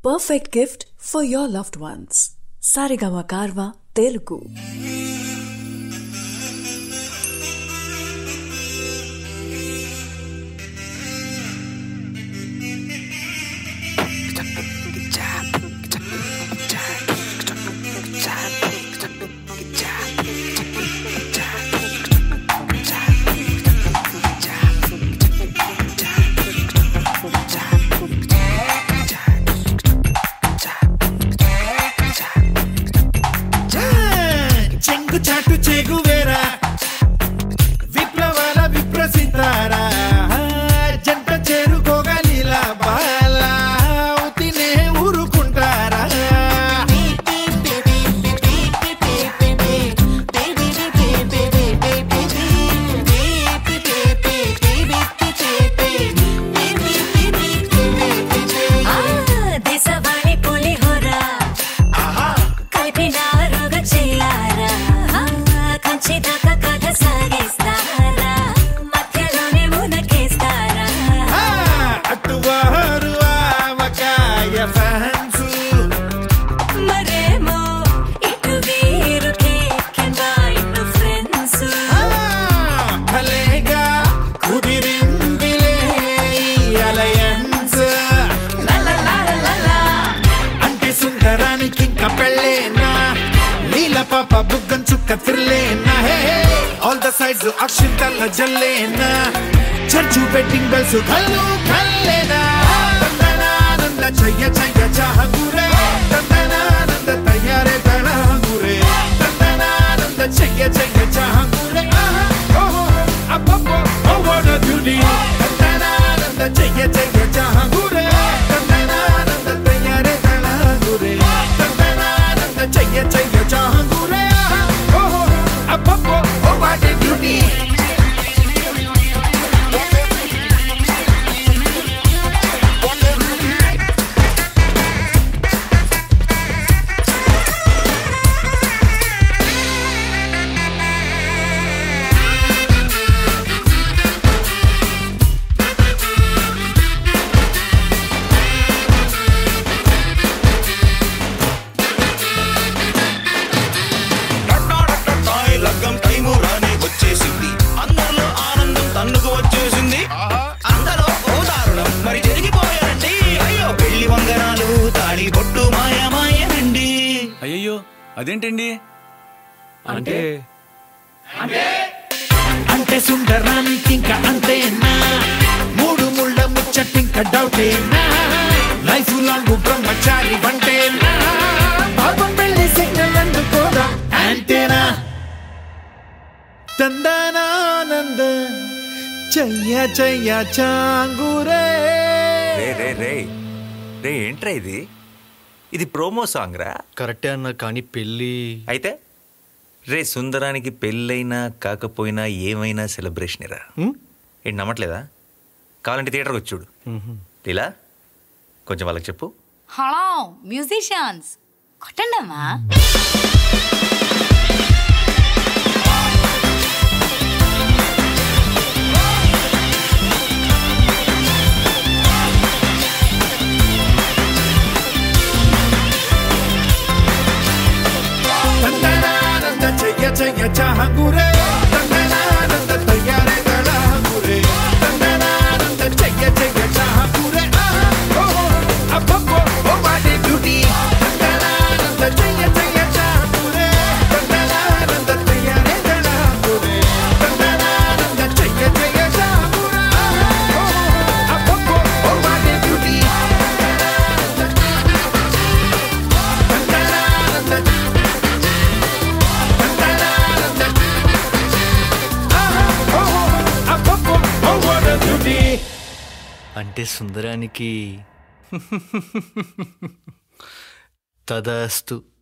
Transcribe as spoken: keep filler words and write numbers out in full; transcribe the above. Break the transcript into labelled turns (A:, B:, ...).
A: perfect gift for your loved ones. Saregama Karva Telugu.
B: చాటు చెగువేరా విప్లవాల విప్రసితారా జంట చేరుకోగలిలా బాలా తినే ఊరుకుంటారా పాప బుగ్గం చుక్క తిరలేనా ఆల్ ద సైడ్స్ అక్షింతల జల్లేనా చర్చు బెట్టింగ్ బెల్స్ కల్లు కల్లేనా నందనానంద చయ్య చయ్య చాహగురే నందనానంద తయారే తళహగురే నందనానంద చయ్య చయ్య చాహగురే ఓహో అబ్బబ్బో ఓ వాట్ ఎ బ్యూటీ నందనానంద చయ్య చయ్య చాహగురే నందనానంద తయారే తళహగురే నందనానంద చయ్య చయ్య చాహగురే
C: అయ్యో అదేంటండి
B: అంటే అంటే సుందరానికి ఇంకా అంతేనా మూడు ముళ్ళ ముచ్చటింక డౌటేనా లైఫ్ లాంగ్ బ్రహ్మచారి వంటేనా పాపం పెళ్లి సిగ్నల్ అందుకోదా అంతేనా తందనానంద చెయ్య చెయ్య చాంగురే
D: రే రే రే రే ఏంట్రా ఇది ఇది ప్రోమో సాంగ్ రా.
E: కరెక్టే అన్న, కానీ పెళ్ళి
D: అయితే రే సుందరానికి పెళ్ళైనా కాకపోయినా ఏమైనా సెలబ్రేషన్ రా. ఏంటి నమ్మట్లేదా? కావాలంటే థియేటర్కి వచ్చి చూడు. ఇలా కొంచెం వాళ్ళకి చెప్పు.
F: Hello musicians కొట్టండమ్మా.
B: చయ్య చాహగురే తందనానంద తయారే తళహగురే తందనానంద చయ్య చయ్య చాహగురే ఓహో అబ్బబ్బో ఓ వాట్ ఎ బ్యూటీ తందనానంద చయ్య చయ్య చాహగురే తందనానంద తయారే తళహగురే తందనానంద చయ్య చయ్య చాహగురే ఓహో అబ్బబ్బో ఓ వాట్ ఎ బ్యూటీ
E: అంటే సుందరానికి తదాస్తు.